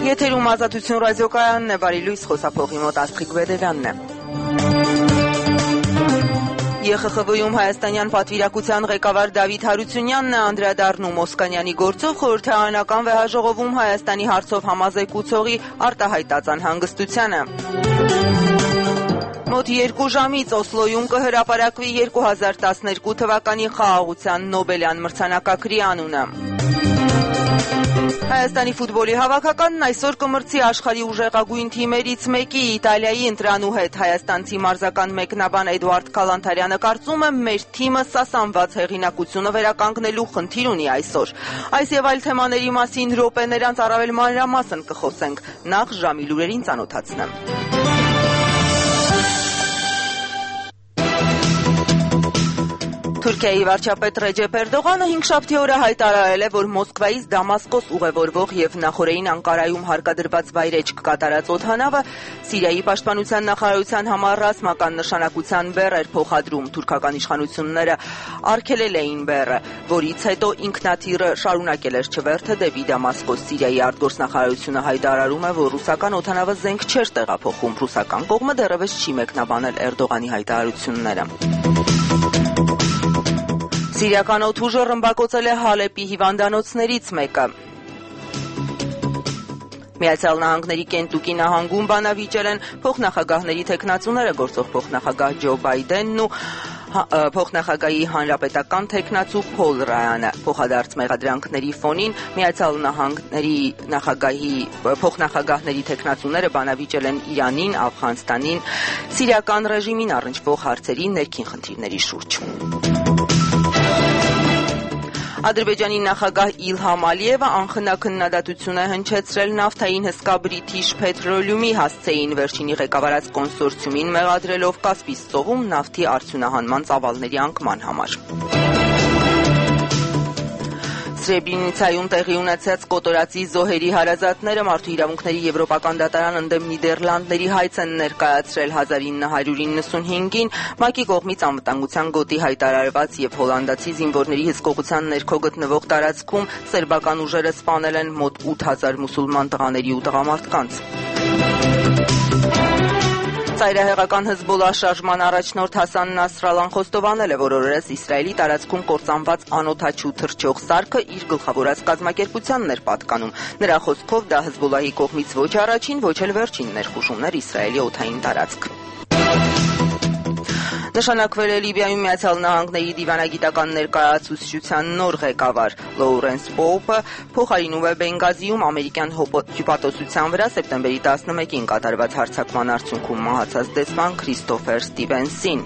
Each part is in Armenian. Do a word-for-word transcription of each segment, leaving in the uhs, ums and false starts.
Եթերում Ազատություն ռադիոկայանն է, բարի լույս, խոսափողի մոտ Աստղիկ Բեդելյանն է։ ԵԽԽՎ-ում հայաստանյան պատվիրակության ղեկավար Դավիթ Հարությունյանն է անդրադառնում Օսկանյանի գործով խորհրդարանական վեհաժողովում Հայաստանի հարցով համազեկուցողի արտահայտած անհանգստությանը։ Մոտ երկու ժամից Օսլոյում կհրապարակվի երկու հազար տասներկու թվականի խաղաղության Նոբելյան մրցանակակրի անունը։ Հայաստանի ֆուտբոլի հավաքականն այսօր կմրցի աշխարհի ուժեղագույն թիմերից մեկի Իտալիայի ընտրանու հետ։ Հայաստանցի մարզական մեկնաբան Էդուարդ Քալանթարյանը կարծում է, մեր թիմը սասանված հեղինակությունը վերականգնելու խնդիր ունի այսօր։ Այս եւ այլ թեմաների մասին րոպեներանց առավել մանրամասն կխոսենք։ Նախ ժամի լուրերին ծանոթացնեմ։ Թուրքիայի վարչապետ Ռեջեփ Էրդողանը հինգշաբթի օրը հայտարարել է, որ Մոսկվայից Դամասկոս ուղևորվող եւ նախորդին Անկարայում հարկադրված վայրեջք կատարած օդանավը Սիրիայի պաշտպանության նախարարության համար ռազմական նշանակության բեռ էր փոխադրում։ Թուրքական իշխանությունները արգելել էին բեռը, որից հետո ինքնաթիռը շարունակել էր չվերթը դեպի Դամասկոս։ Սիրիայի արտգործնախարարությունը հայտարարում է, որ ռուսական օդանավը զենք չէր տեղափոխում։ Ռուսական կողմը դեռևս չի մեկնաբանել Էրդողանի հայտարարությունները։ Սիրիական օդուժը ռմբակոծել է Հալեպի հիվանդանոցներից մեկը։ Միացյալ Նահանգների Կենտուկի նահանգում բանավիճել են փոխնախագահների թեկնածուները, գործող փոխնախագահ Ջո Բայդենն ու փոխնախագահի հանրապետական թեկնածու Փոլ Ռայանը։ Փոխադարձ մեղադրանքների ֆոնին Միացյալ Նահանգների նախագահի փոխնախագահների թեկնածուները բանավիճել են Իրանին, Աֆղանստանին, սիրիական ռեժիմին առնչվող հարցերի ներքին խնդիրների շուրջ։ Ադրբեջանի նախագահ Իլհամ Ալիևը անխնա քննադատություն է հնչեցրել նավթային հսկա British Petroleum-ի հասցեին վերջինի ղեկավարած կոնսորցիումին մեղադրելով Կասպից ծովում նավթի արդյունահանման ծավալների անկման համար։ Սրեբրենիցայում տեղի ունեցած կոտորածի զոհերի հարազատները Մարդու իրավունքների եվրոպական դատարան ընդդեմ Նիդերլանդների հայց են ներկայացրել հազար ինը հարյուր իննսունհինգին ՄԱԿ-ի կողմից անվտանգության գոտի հայտարարված եւ հոլանդացի զինվորների հսկողության ներքո գտնվող տարածքում սերբական ուժերը սպանել են մոտ ութ հազար մուսուլման տղաների ու տղամարդկանց։ Ծայրահեղական Հզբոլլահ շարժման առաջնորդ Հասան Նասրալլան խոստովանել է, որ օրերս Իսրայելի տարածքում կործանված անօդաչու թռչող սարքը իր գլխավորած կազմակերպությանն էր պատկանում։ Նրա խոսքով դա Հզբոլլահի կողմից ոչ առաջին, ոչ էլ վերջին ներխուժումն էր Իսրայելի օդային տարածք։ Նշանակվել է Լիբիայում Միացյալ Նահանգների դիվանագիտական ներկայացուցչության նոր ղեկավար Լոուրենս Պոուփը փոխարինում է Բենգազիում ամերիկյան հյուպատոսության վրա սեպտեմբերի տասնմեկին կատարված հարձակման արդյունքում մահացած դեսպան Քրիստոֆեր Ստիվենսին։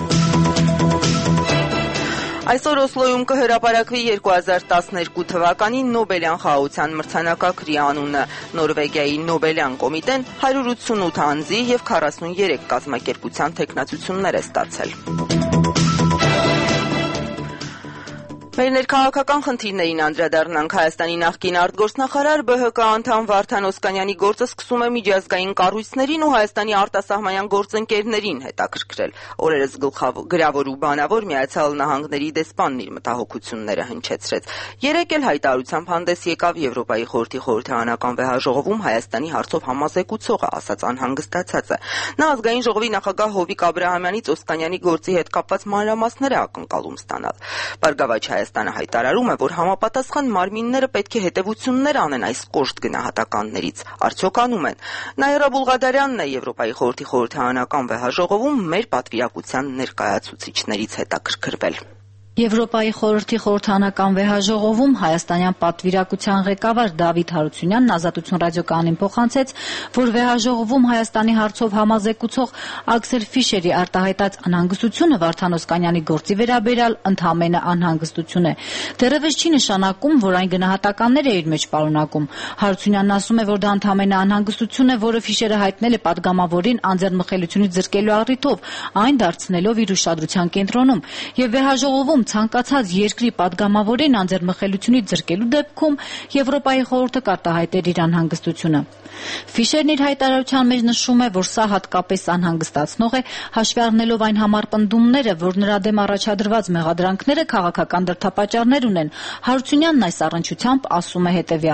Այսօր Օսլոյում կհրապարակվի երկու հազար տասներկու թվականի Նոբելյան խաղաղության մրցանակակրի անունը։ Նորվեգիայի Նոբելյան կոմիտեն հարյուր ութսունութ անձի եւ քառասուններեք կազմակերպության թեկնածություններ է ստացել։ Մեր ներքաղաքական խնդիրներին անդրադառնանք։ Հայաստանի նախկին արտգործնախարար Բ Հ Կ անդամ Վարդան Օսկանյանի գործը սկսում է միջազգային կառույցներին ու Հայաստանի արտասահմանյան գործընկերներին հետաքրքրել։ Օրերս գրավոր ու բանավոր Միացյալ Նահանգների դեսպանն իր մտահոգությունները հնչեցրեց։ Երեկ էլ հայտարարությամբ հանդես եկավ Եվրոպայի խորհրդի խորհրդարանական վեհաժողովում Հայաստանի հարցով համազեկուցողը, ասաց անհանգստացած է։ Նա ազգային ժողովի նախագահ Հովիկ Աբրահամյանից Օսկանյանի գործի հետ կապված մանրամասներ է ակնկալում ստանալ։ Բարգավաճ Հայաստանը հայտարարում է, որ համապատասխան մարմինները պետք է հետևություններ անեն այս կոշտ գնահատականներից։ Արդյոք անում են։ Նաիրա Բուլղադարյանն է Եվրոպայի խորհրդի խորհրդարանական վեհաժողովում մեր պատվիրակության ներկայացուցիչներից հետաքրքրվել։ Եվրոպայի խորհրդի խորհրդարանական վեհաժողովում հայաստանյան պատվիրակության ղեկավար Դավիթ Հարությունյանն Ազատություն ռադիոկայանին փոխանցեց, որ վեհաժողովում Հայաստանի հարցով համազեկուցող Աքսել Ֆիշերի արտահայտած անհանգստությունը Վարդան Օսկանյանի գործի վերաբերյալ ընդհանրապես անհանգստություն է։ Դեռևս չի նշանակում, որ այն գնահատականներ է իր մեջ պարունակում։ Հարությունյանն ասում է, որ դա ընդհանրապես անհանգստություն է, որը Ֆիշերը հայտնել է падգամավորին անձեռնմխելիությունից զրկելու առիթով, այն դարձնելով իր ուշադրության կենտրոնում։ Եվ վեհաժողովում ցանկացած երկրի падգամավորին անձեռնմխելիությունից զրկելու դեպքում Եվրոպայի խորհուրդը կարտահայտեր իր անհանգստությունը։ Ֆիշերն իր հայտարարության մեջ նշում է, որ սա հատկապես անհանգստացնող է, հաշվի առնելով այն համարպնդումները, որ նրա դեմ առաջադրված մեղադրանքները քաղաքական դրդապատճառներ ունեն։ Հարությունյանն այս առնչությամբ ասում է հետևյալը.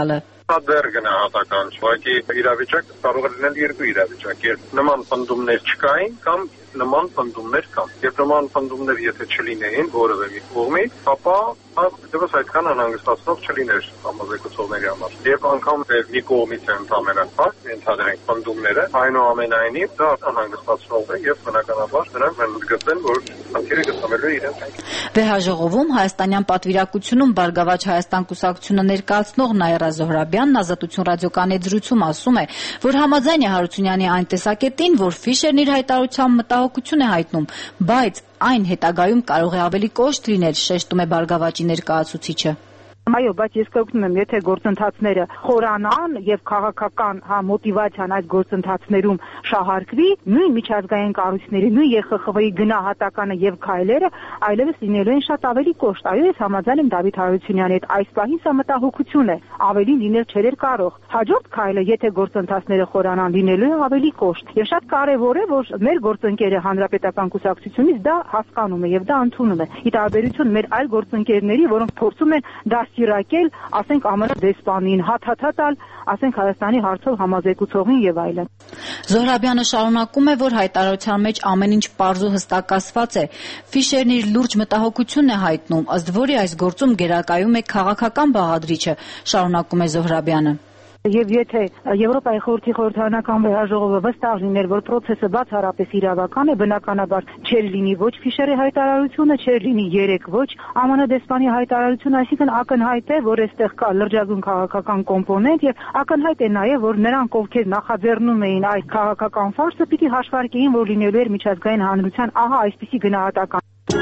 Դա դեռ գնահատական չէ, ուղղակի իրավիճակը կարող է լինել երկու իրավիճակ, երբ նման պնդումներ չկային կամ նման պնդումներ կան։ Երբ նման պնդումներ եթե չլինեին որևէ մի կողմից, ապա դեպս այդքան անհանգստացնող չլիներ համազեկուցողների համար։ Երբ անգամ մի կողմից է ընդհանրապես փաստ, ընդհանրենք պնդումները, այնուամենայնիվ դա անհանգստացնող է եւ բնականաբար նրանք ընդգծեն, որ խնդիրը գտնվելու է իրենց։ Վեհաժողովում հայաստանյան պատվիրակությունում Բարգավաճ Հայաստան կուսակցությունը ներկայացնող Նաիրա Զոհրաբյանն Ազատություն ռադիոկայանի զրույցում ասում է, որ համաձայն է Հարությունյանի այն տեսակետին, որ Ֆիշերն իր հայտարարությամբ մտահոգություն է հայտնում, բայց այն հետագայում կարող է ավելի կոշտ լինել, շեշտում է Բարգավաճի ներկայացուցիչը։ Այո, բայց ես կօգնում եմ, եթե գործընթացները խորանան եւ քաղաքական հա մոտիվացիան այդ գործընթացներում շահարկվի, նույն միջազգային կառույցների, նույն Ե Խ Խ V-ի գնահատականը եւ քայլերը այլևս լինելու են շատ ավելի կոշտ։ Այո, ես համաձայն եմ Դավիթ Հարությունյանի հետ, այս պահին սա մտահոգություն է, ավելի լինել չէր կարող։ Հաջորդ քայլը, եթե գործընթացները խորանան, լինելու է ավելի կոշտ։ Եվ շատ կարեւոր է, որ մեր գործընկերը Հանրապետական կուսակցությունից դա հասկանում է եւ դա ընդունում է։ Ի տարբերություն մեր այլ գործընկերների, որոնք փորձում են դա Իրակել, ասենք ԱՄՆ դեսպանին, հաթաթատալ, ասենք Հայաստանի հարցով համազեկուցողին եւ այլն։ Զոհրաբյանը շարունակում է, որ հայտարարության մեջ ամեն ինչ պարզ ու հստակացված է։ Ֆիշերն իր լուրջ մտահոգությունն է հայտնում, ըստ որի այս գործում գերակայում է քաղաքական բաղադրիչը, շարունակում է Զոհրաբյանը։ Եվ եթե Եվրոպայի խորհրդի խորհրդարանական վեհաժողովը վստահ լիներ, որ process-ը բացառապես իրավական է, բնականաբար չէր լինի ոչ Ֆիշերի հայտարարությունը, չէր լինի երեք ոչ ԱՄՆ դեսպանի հայտարարությունը, այսինքն ակնհայտ է, որ այստեղ կա լրջագույն քաղաքական կոմպոնենտ եւ ակնհայտ է նաեւ, որ նրանք, ովքեր նախաձեռնում էին այդ քաղաքական ֆարսը, պիտի հաշվարկեին, որ լինելու էր միջազգային հանրության ահա այսպիսի գնահատական։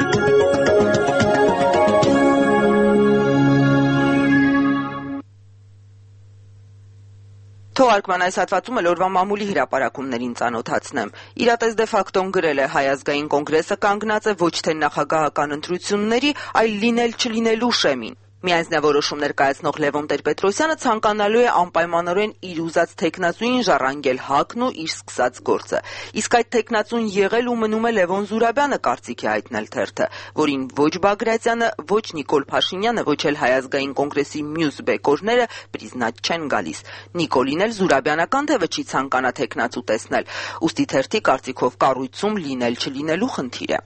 Թողարկման այս հատվածում էլ օրվա մամուլի հրապարակումներին ծանոթացնեմ։ Իրատես դե ֆակտոն գրել է Հայ ազգային կոնգրեսը կանգնած է ոչ թե նախագահական ընտրությունների, այլ լինել չլինելու շեմին։ Միանձնավորոշում ներկայացնող Լևոն Տեր-Պետրոսյանը ցանկանալու է անպայմանորեն իր ուզած թեկնածուին ժառանգել ՀԱԿ-ն ու իր սկսած գործը։ Իսկ այդ թեկնածուն եղել ու մնում է Լևոն Զուրաբյանը, կարծիք է հայտնել թերթը, որին ոչ Բագրատյանը, ոչ Նիկոլ Փաշինյանը, ոչ էլ Հայ ազգային կոնգրեսի մյուս բեկորները պրիզնատ չեն գալիս։ Նիկոլին էլ Զուրաբյանական թևը չի ցանկանա թեկնածու տեսնել։ Ուստի թերթի կարծիքով կառույցում լինել չլինելու խնդիր է։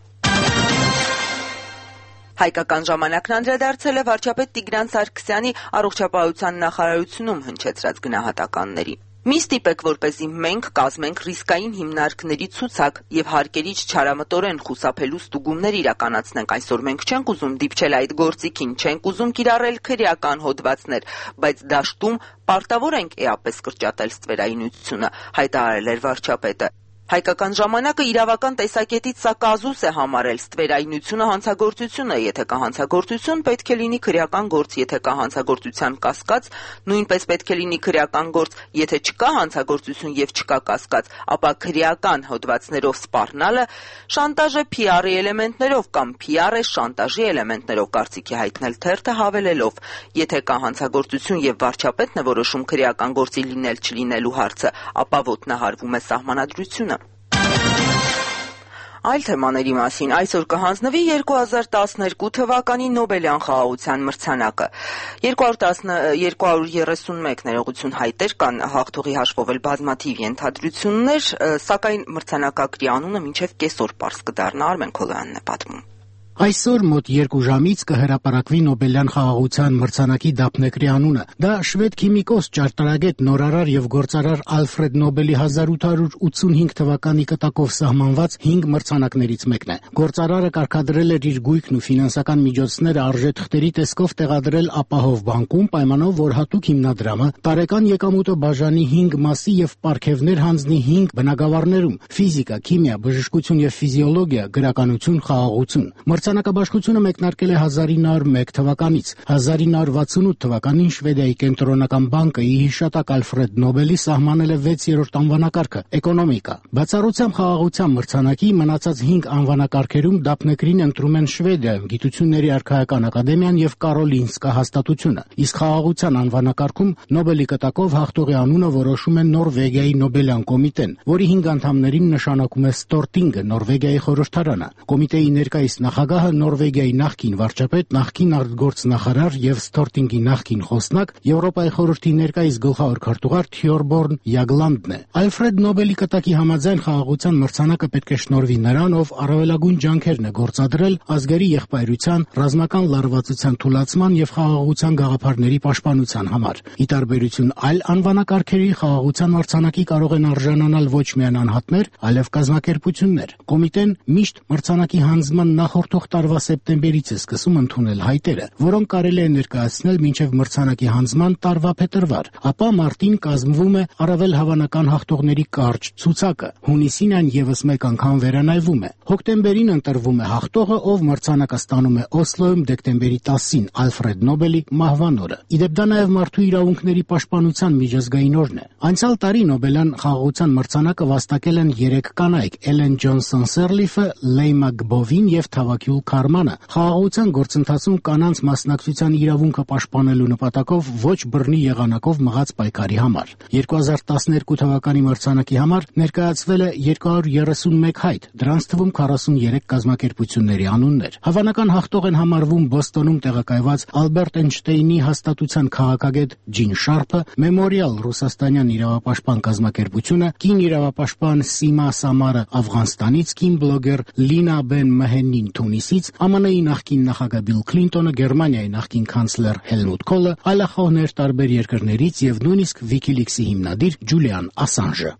Հայկական ժամանակն անդրադարձել է վարչապետ Տիգրան Սարգսյանի առողջապահության նախարարությունում հնչեցրած գնահատականներին։ Մի ստիպեք, որպեսզի մենք կազմենք ռիսկային հիմնարկների ցուցակ եւ հարկերից չարամտորեն խուսափելու ստուգումներ իրականացնենք։ Այսօր մենք չենք ուզում դիպչել այդ գործիքին, չենք ուզում կիրառել քրեական հոդվածներ, բայց դաշտում պարտավոր ենք էապես կրճատել ստվերայնությունը, հայտարարել էր վարչապետը։ Հայկական ժամանակը իրավական տեսակետից սա կազուս է համարել, ստվերայնությունը հանցագործություն է, եթե կա հանցագործություն, պետք է լինի քրեական գործ, եթե կա հանցագործության կասկած, նույնպես պետք է լինի քրեական գործ, եթե չկա հանցագործություն եւ չկա կասկած, ապա քրեական հոդվածներով սպառնալը շանտաժ է Փի Արի էլեմենտներով կամ Փի Ար է շանտաժի էլեմենտներով, կարծիքի հայտնել թերթը հավելելով, եթե կա հանցագործություն եւ վարչապետն է որոշում քրեական գործի լինել չլինելու հարցը, ապա ոտնահարվում է սահմանադրությունը։ Այլ թեմաների մասին այսօր կհանձնվի երկու հազար տասներկու թվականի Նոբելյան խաղաղության մրցանակը։ երկու հարյուր երեսունմեկ ներողություն հայտեր կան հաղթողի հաշվով էլ բազմաթիվ ենթադրություններ, սակայն մրցանակակրի անունը մինչև կեսօր պարզ կդառնա, Արմեն Քոլոյանն է պատմում։ Այսօր մոտ երկու ժամից կհրապարակվի Նոբելյան խաղաղության մրցանակի դափնեկրի անունը։ Դա շվեդ քիմիկոս, ճարտարագետ, նորարար եւ գործարար Ալֆրեդ Նոբելի հազար ութ հարյուր ութսունհինգ թվականի կտակով սահմանված հինգ մրցանակներից մեկն է։ Գործարարը կարգադրել էր իր գույքն ու ֆինանսական միջոցները արժեթղթերի տեսքով տեղադրել ապահով բանկում, պայմանով, որ հատուկ հիմնադրամը տարեկան եկամուտը բաժանի հինգ մասի եւ պարգևներ հանձնի հինգ բնագավառներում՝ ֆիզիկա, քիմիա, բժշկություն եւ ֆիզիոլոգիա, գրականություն, խաղաղություն։ Մրցանակաբաշխությունը մեկնարկել է հազար ինը հարյուր մեկ թվականից։ հազար ինը հարյուր վաթսունութ թվականին Շվեդիայի կենտրոնական բանկը ի հիշատակ Ալֆրեդ Նոբելի սահմանել է վեցերորդ անվանակարգը՝ էկոնոմիկա։ Բացառությամբ խաղաղության մրցանակի մնացած հինգ անվանակարգերում դափնեկրին ընտրում են Շվեդիայում Գիտությունների արքայական ակադեմիան եւ Կարոլինսկա հաստատությունը, իսկ խաղաղության անվանակարգում Նոբելի կտակով հաղթողի անունը որոշում է Նորվեգիայի Նոբելյան կոմիտեն, որի հինգ անդամներին նշանակում է Ստորտինգը, Նորվեգիայի խորհրդարանը։ Կոմիտեի ներկայիս նախագահ ԱՊՀ Նորվեգիայի նախկին վարչապետ, նախկին արտգործնախարար եւ Ստորտինգի նախկին խոսնակ, Եվրոպայի խորհրդի ներկայիս գլխավոր քարտուղար Թյորբորն Յագլանդն է։ Ալֆրեդ Նոբելի կտակի համաձայն խաղաղության մրցանակը պետք է շնորհվի նրան, ով առավելագույն ջանքերն է գործադրել ազգերի եղբայրության, ռազմական լարվածության թուլացման եւ խաղաղության գաղափարների պաշտպանության համար։ Ի տարբերություն այլ անվանակարգերի, խաղաղության մրցանակի կարող են արժանանալ ոչ միայն անհատներ, այլև կազմակերպություններ։ Կոմիտեն միշտ մրցանակի հանձնման նախորդող տարվա սեպտեմբերից է սկսում ընդունել հայտերը, որոնք կարելի է ներկայացնել մինչև մրցանակի հանձնման տարվա փետրվար, ապա մարտին կազմվում է առավել հավանական հաղթողների կարճ ցուցակը։ Հունիսին այն եւս մեկ անգամ վերանայվում է։ Հոկտեմբերին ընտրվում է հաղթողը, ով մրցանակը ստանում է Օսլոյում դեկտեմբերի տասին Ալֆրեդ Նոբելի մահվան օրը։ Իդեպ դա նաեւ մարդու իրավունքների պաշտպանության միջազգային օրն է։ Անցյալ տարի Նոբելյան խաղաղության մրցանակը վաստակել են երեք կանայք՝ Էլեն Ջոնսոն Սերլիֆը, Լեյմա Գբովին եւ Թավակյուլ Քարմանը, խաղաղության գործընթացում կանանց մասնակցության իրավունքը պաշտպանելու նպատակով ոչ բռնի եղանակով մղած պայքարի համար։ երկու հազար տասներկու թվականի մրցանակի համար ներկայացվել է երկու հարյուր երեսունմեկ հայտ, դրանց թվում քառասուներեք կազմակերպությունների անուններ։ Հավանական հաղթող են համարվում Բոստոնում տեղակայված Ալբերտ Էյնշտեյնի հաստատության քաղաքագետ Ջին Շարփը, Մեմորիալ ռուսաստանյան իրավապաշտպան կազմակերպությունը, կին իրավապաշտպան Սիմա Սամարը Աֆղանստանից, կին բլոգեր Լինա Բեն Մեհենին Թունիսից, ԱՄՆ-ի նախկին նախագահ Բիլ Քլինտոնը, Գերմանիայի նախկին կանցլեր Հելմուտ Քոլը, այլախոհներ տարբեր երկրներից եւ նույնիսկ Wikileaks-ի հիմնադիր Ջուլիան Ասանժը։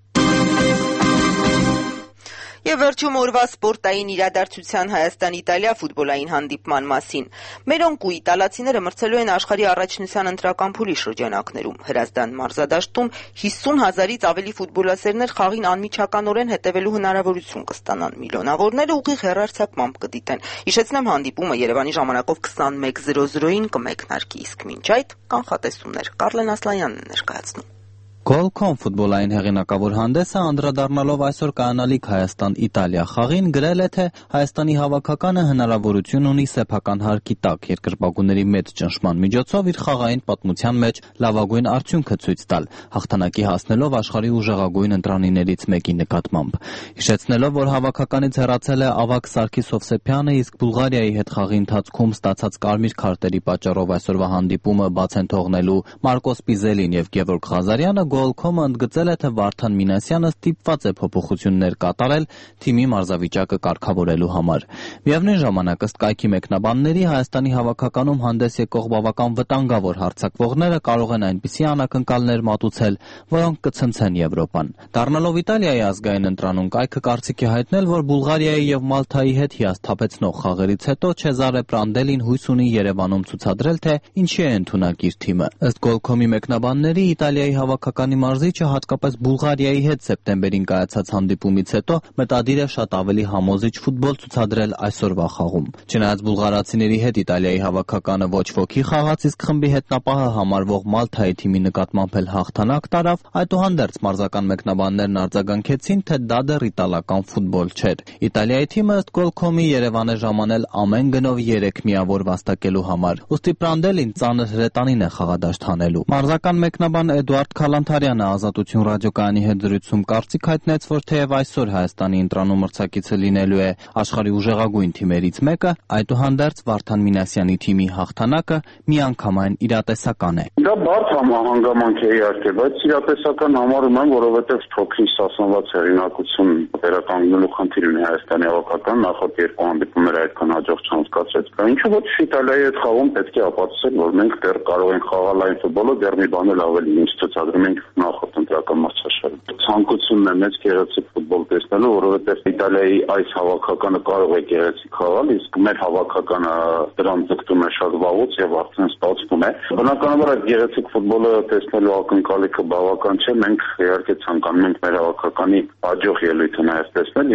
Եվ վերջում օրվա սպորտային իրադարձության Հայաստան-Իտալիա ֆուտբոլային հանդիպման մասին։ Մերոնք ու իտալացիները մրցելու են աշխարհի առաջնության ընտրական փուլի շրջանակներում։ Հրազդան մարզադաշտում հիսուն հազարից ավելի ֆուտբոլասերներ խաղին անմիջականորեն հետևելու հնարավորություն կստանան։ Միլիոնավորները ուղիղ հեռարձակմամբ կդիտեն։ Հիշեցնեմ, հանդիպումը Երևանի ժամանակով քսանմեկ զրո զրոին կմեկնարկի, իսկ մինչ այդ կանխատեսումներ Կարլեն Ասլանյանն է ներկայացնում։ Goal.com ֆուտբոլային հեղինակավոր հանդեսը անդրադառնալով այսօր կայանալիք Հայաստան-Իտալիա խաղին գրել է, թե Հայաստանի հավաքականը հնարավորություն ունի սեփական հարկի տակ երկրպագուների մեծ ճնշման միջոցով իր խաղային պատմության մեջ լավագույն արդյունքը ցույց տալ, հաղթանակի հասնելով աշխարհի ուժեղագույն ընտրանիներից մեկի նկատմամբ։ Հիշեցնելով, որ հավաքականից հեռացել է Ավագ Սարգիս Հովսեփյանը, իսկ Բուլղարիայի հետ խաղի ընթացքում ստացած կարմիր քարտերի պատճառով այսօրվա հանդիպումը բաց են թողնելու Մարկոս Պիզելին եւ Գևորգ Ղազարյանը, Goal.com-ը ընդգծել է, թե Վարդան Մինասյանը ստիպված է փոփոխություններ կատարել թիմի մարզավիճակը կարգավորելու համար։ Միևնույն ժամանակ, ըստ կայքի մեկնաբանների, Հայաստանի հավաքականում հանդես եկող բավական վտանգավոր հարձակվողները կարող են այնպիսի անակնկալներ մատուցել, որոնք կցնցեն Եվրոպան։ Դառնալով Իտալիայի ազգային ընտրանում, կայքը կարծիք է հայտնել, որ Բուլղարիայի եւ Մալթայի հետ հիասթափեցնող խաղերից հետո Չեզարե Պրանդելին հույս ունի Երևանում ցուցադրել, թե ինչի է ընդունակ իր թիմը։ Ըստ Goal.com-ի մեկնաբանների, Իտալիայի հավաքականի մարզիչը հատկապես Բուլղարիայի հետ սեպտեմբերին կայացած հանդիպումից հետո մտադիր է շատ ավելի համոզիչ ֆուտբոլ ցուցադրել այսօրվա խաղում։ Չնայած բուլղարացիների հետ Իտալիայի հավաքականը ոչ ոքի խաղաց, իսկ խմբի հետնապահը համարվող Մալթայի թիմի նկատմամբ էլ հաղթանակ տարավ, այդուհանդերձ մարզական մեկնաբաններն արձագանքեցին, թե դա դեռ իտալական ֆուտբոլ չէր։ Իտալիայի թիմը ըստ Goal.com-ի Երևան է ժամանել ամեն գնով երեք միավոր վաստակելու համար։ Ուստի Պրանդելին ծանր հրետանին է խաղադաշտ հանելու։ Մարզական մեկնաբան Էդուարդ Քալանթարյանը Ազատություն ռադիոկայանի հետ զրույցում կարծիք հայտնեց, որ թեև այսօր Հայաստանի ընտրանում մրցակիցը լինելու է աշխարհի ուժեղագույն թիմերից մեկը, այդուհանդերձ Վարդան Մինասյանի թիմի հաղթանակը միանգամայն իրատեսական է։ Դա բարդ հանգամանք է իհարկե, բայց իրատեսական համարում եմ, որովհետև փոքրինչ ստացված հեղինակություն վերականգնելու խնդիր ունի Հայաստանի հավաքական, նախորդ երկու հանդիպումները այդքան հաջող չանցկացրեց։ Ինչու՞ ոչ Իտալիայի հետ խաղում պետք է ապացուցել, որ մենք դեռ կարող ենք խաղալ այն ֆուտբոլը, դեռ մի բան էլ ավելի ինչ ցուցադրում ենք նախորդ ընտրական մրցաշարում։ Ցանկությունն է մեծ գեղեցիկ ֆուտբոլ տեսնելու, որովհետև Իտալիայի այս հավաքականը կարող է գեղեցիկ խաղալ, իսկ մեր հավաքականը դրան ձգտում է շատ վաղուց եւ արդեն ստացվում է։ Բնականաբար այդ գեղեցիկ ֆուտբոլը տեսնելու ակնկալիքը բավական չէ, մենք իհարկե ցանկանում ենք մեր հավաքականի հաջող ելույթը նաեւ տեսնել։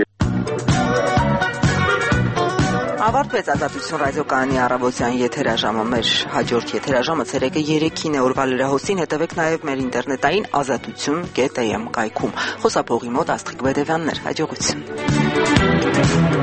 Ավարտվեց Ազատություն ռադիոկայանի առավոտյան եթերաժամը։ Մեր հաջորդ եթերաժամը ցերեկը երեքին է։ Օրվա լրահոսին հետևեք նաև մեր ինտերնետային ազատություն կետ am կայքում։ Խոսափողի մոտ Աստղիկ Բեդևյաններ, հաջողություն։